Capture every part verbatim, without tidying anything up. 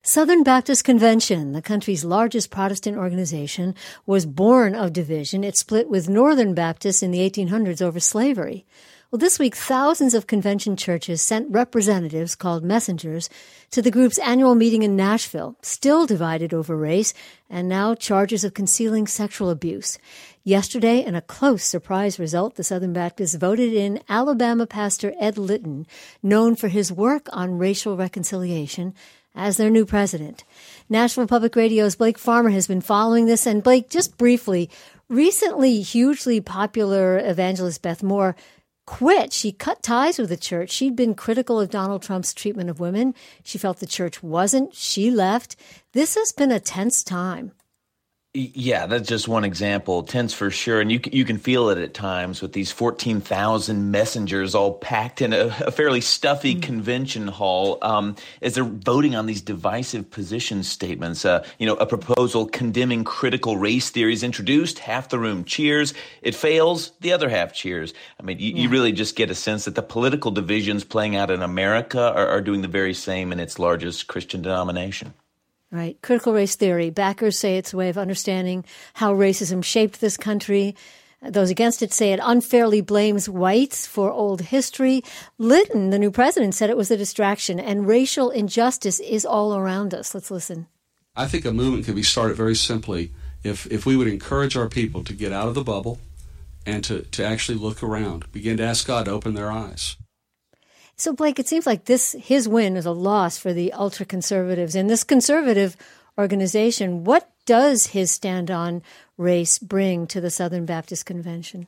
Southern Baptist Convention, the country's largest Protestant organization, was born of division. It split with Northern Baptists in the eighteen hundreds over slavery. Well, this week, thousands of convention churches sent representatives called messengers to the group's annual meeting in Nashville, still divided over race, and now charges of concealing sexual abuse. Yesterday, in a close surprise result, the Southern Baptists voted in Alabama pastor Ed Litton, known for his work on racial reconciliation, as their new president. National Public Radio's Blake Farmer has been following this. And Blake, just briefly, recently hugely popular evangelist Beth Moore quit. She cut ties with the church. She'd been critical of Donald Trump's treatment of women. She felt the church wasn't. She left. This has been a tense time. Yeah, that's just one example. Tense for sure. And you you can feel it at times with these fourteen thousand messengers all packed in a, a fairly stuffy mm. convention hall um, as they're voting on these divisive position statements. Uh, you know, a proposal condemning critical race theories introduced. Half the room cheers. It fails. The other half cheers. I mean, you, yeah. you really just get a sense that the political divisions playing out in America are, are doing the very same in its largest Christian denomination. Right. Critical race theory. Backers say it's a way of understanding how racism shaped this country. Those against it say it unfairly blames whites for old history. Litton, the new president, said it was a distraction, and racial injustice is all around us. Let's listen. I think a movement could be started very simply if, if we would encourage our people to get out of the bubble and to, to actually look around, begin to ask God to open their eyes. So, Blake, it seems like this his win is a loss for the ultra-conservatives. In this conservative organization, what does his stand on race bring to the Southern Baptist Convention?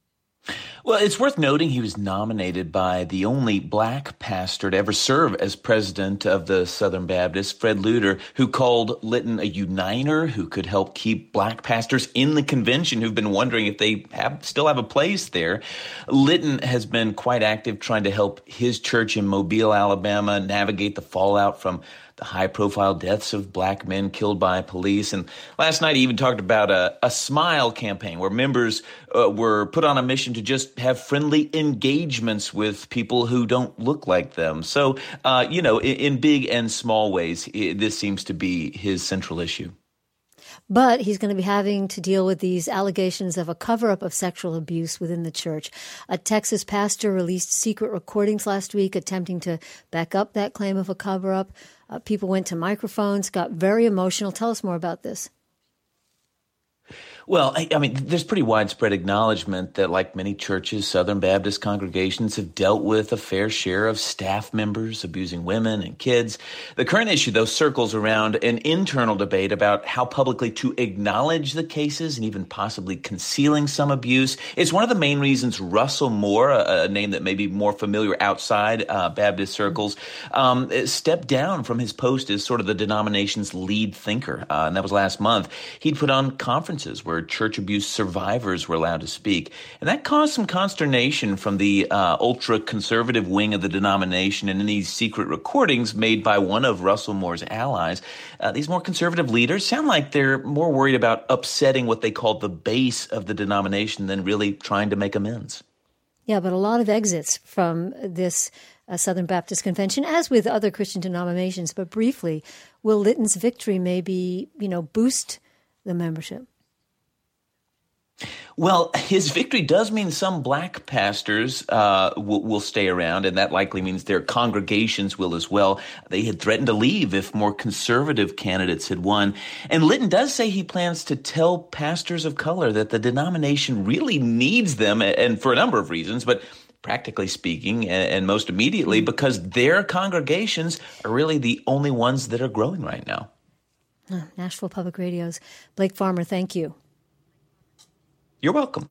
Well, it's worth noting he was nominated by the only black pastor to ever serve as president of the Southern Baptists, Fred Luter, who called Litton a uniter who could help keep black pastors in the convention who've been wondering if they have, still have a place there. Litton has been quite active trying to help his church in Mobile, Alabama, navigate the fallout from the high-profile deaths of black men killed by police. And last night he even talked about a, a SMILE campaign where members uh, were put on a mission to just have friendly engagements with people who don't look like them. So, uh, you know, in, in big and small ways, it, this seems to be his central issue. But he's going to be having to deal with these allegations of a cover-up of sexual abuse within the church. A Texas pastor released secret recordings last week attempting to back up that claim of a cover-up. Uh, people went to microphones, got very emotional. Tell us more about this. Well, I, I mean, there's pretty widespread acknowledgement that, like many churches, Southern Baptist congregations have dealt with a fair share of staff members abusing women and kids. The current issue, though, circles around an internal debate about how publicly to acknowledge the cases and even possibly concealing some abuse. It's one of the main reasons Russell Moore, a, a name that may be more familiar outside uh, Baptist circles, um, stepped down from his post as sort of the denomination's lead thinker. Uh, and that was last month. He'd put on conferences where church abuse survivors were allowed to speak. And that caused some consternation from the uh, ultra-conservative wing of the denomination. And in these secret recordings made by one of Russell Moore's allies, uh, these more conservative leaders sound like they're more worried about upsetting what they call the base of the denomination than really trying to make amends. Yeah, but a lot of exits from this uh, Southern Baptist Convention, as with other Christian denominations. But briefly, will Litton's victory maybe, you know, boost the membership? Well, his victory does mean some black pastors uh, will, will stay around, and that likely means their congregations will as well. They had threatened to leave if more conservative candidates had won. And Litton does say he plans to tell pastors of color that the denomination really needs them, and for a number of reasons, but practically speaking, and most immediately, because their congregations are really the only ones that are growing right now. Oh, Nashville Public Radio's Blake Farmer, thank you. You're welcome.